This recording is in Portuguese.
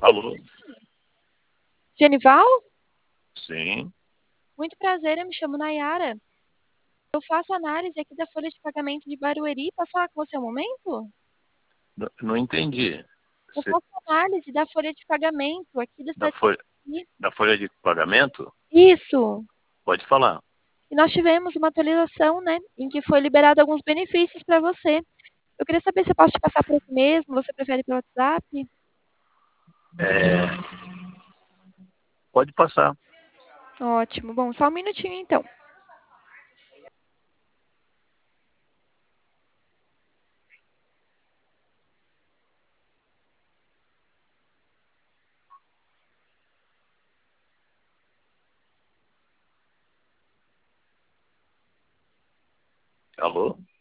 Alô? Genival? Sim. Muito prazer, eu me chamo Nayara. Eu faço análise aqui da folha de pagamento de Barueri. Posso falar com você um momento? Não entendi. Eu Você- faço análise da folha de pagamento aqui do da, estado folha, de Barueri. da folha de pagamento? Isso! Pode falar. E nós tivemos uma atualização, né, em que foi liberado alguns benefícios para você. Eu queria saber se eu posso te passar por aqui mesmo, você prefere pelo WhatsApp? É, pode passar. Ótimo. Bom, só um minutinho então. Alô?